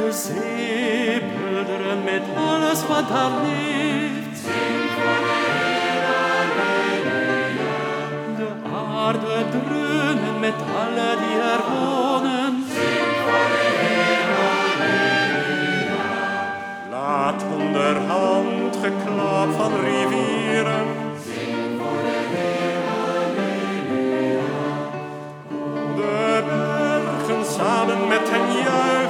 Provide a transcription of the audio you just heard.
De zee bulderen met alles wat daar leeft. Zing voor de Heer, halleluja. De aarde dreunen met alle die er wonen. Zing voor de Heer, halleluja. Laat onderhand geklap van rivieren. Zing voor de Heer, halleluja. De bergen samen met hen juichen.